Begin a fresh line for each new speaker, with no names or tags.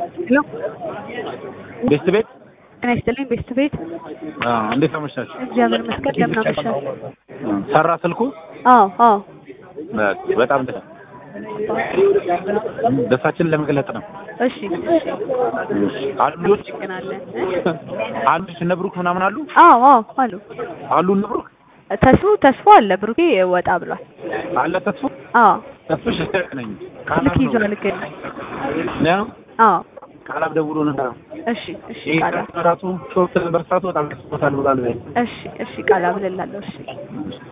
ሄሎ
ቤስት ቤት
ጤና ይስጥልኝ። ቤስት ቤት
እንዴት አመሻችሁ?
እግዚአብሔር ይመስገን። እንደምን አመሻችሁ?
ሰራ ስልኩ?
አዎ
በጣም ደስታችንን ለመግለጽ ነው።
እሺ
አሉ ልጆች
እናመሰግናለን።
አሉ እነ ብሩክ ምናምን አሉ?
አዎ
አሉ እነ ብሩክ
ተስፎ አለ። ብሩኬ ወጣ ብሏል።
አለ ተስፎ? ተስፎሽ ነኝ
ልክ ይዟል ግን
ነው። ቃላብ ደውሎ ነበር።
እሺ ቃላብ
ራሱ ሾርት ነበር። በጣም ተስፋታል ብሏል።
እሺ ቃላብ ልላለሁ። እሺ